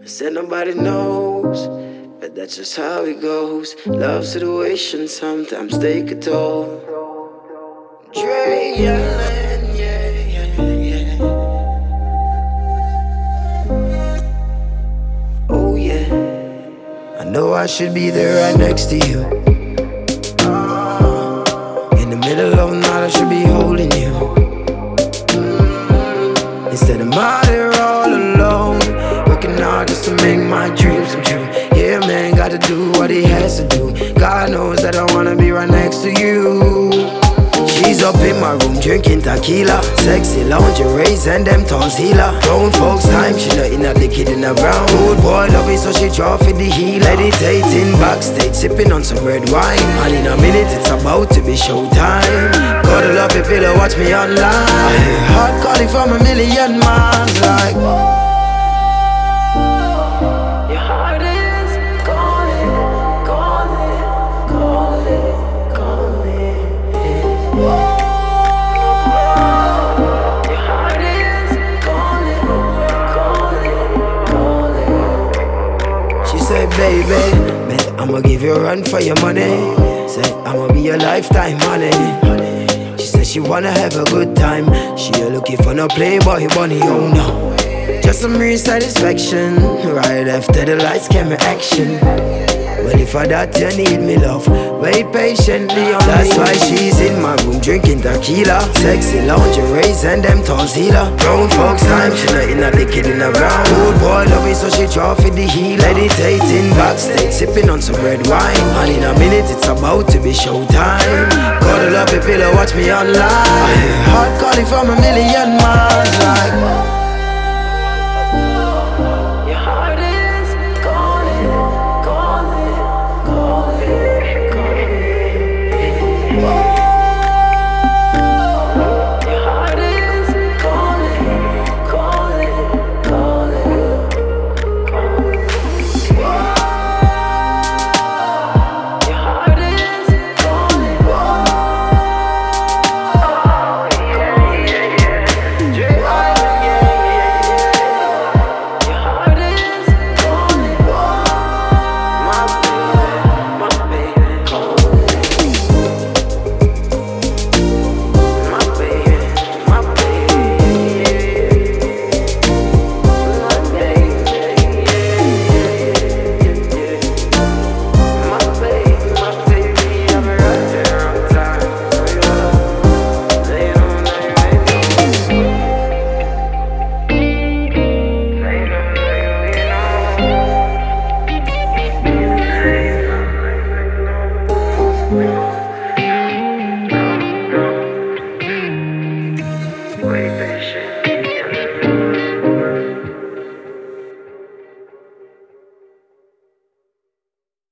Said nobody knows, but that's just how it goes. Love situations sometimes take a toll. Dre Allen, yeah, yeah, yeah. Oh yeah, I know I should be there right next to you. In the middle of the night I should be holding you. Instead I'm out here all alone, working hard just to make my dreams come true. Yeah, man, gotta do what he has to do. God knows that I wanna be right next to you. She's up in my room drinking tequila, sexy lingeries and them tons healer. Grown folks time, she not in the kid in the brown. Good boy love it, so she draw for the healer. Meditating backstage, sipping on some red wine. And in a minute it's about to be showtime. Gotta love it, feel it, watch me online. I hear heart calling from a million miles, like your heart is calling, calling, calling, calling. Your heart is calling, calling, calling. She said, baby, I'ma give you a run for your money. Said, I'ma be your lifetime honey. She said she wanna have a good time. She ain't looking for no playboy bunny, oh no. Just some real satisfaction. Right after the lights came action. Well, if for that you need me, love, wait patiently on That's why she's in my room drinking tequila, sexy lingeries and them tons healer. Grown folks time, she not in the kid in the round. Good boy love it, so she draw for the healer. Meditating backstage, sipping on some red wine. And in a minute it's about to be showtime. Gotta love it, pillow, watch me online. I hear heart calling from a million miles, like